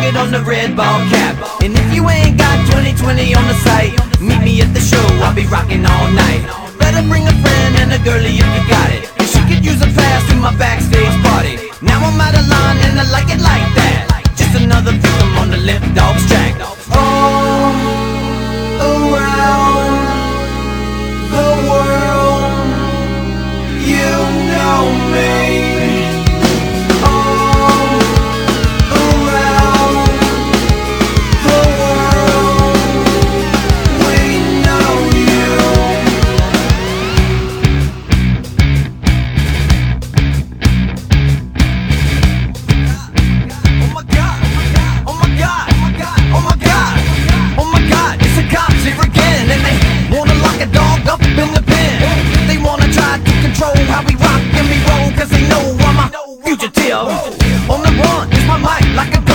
it on the red ball cap. And if you ain't got 2020 on the site, meet me at the show, I'll be rocking all night. Better bring a friend and a girlie if you got it, and she could use a pass to my backstage party. Now I'm out of line and I like it like that. Just another victim on the Limp Dogs track. All around the world, you know me. How we rock and we roll, cause they know I'm a fugitive. On the run, it's my mic like a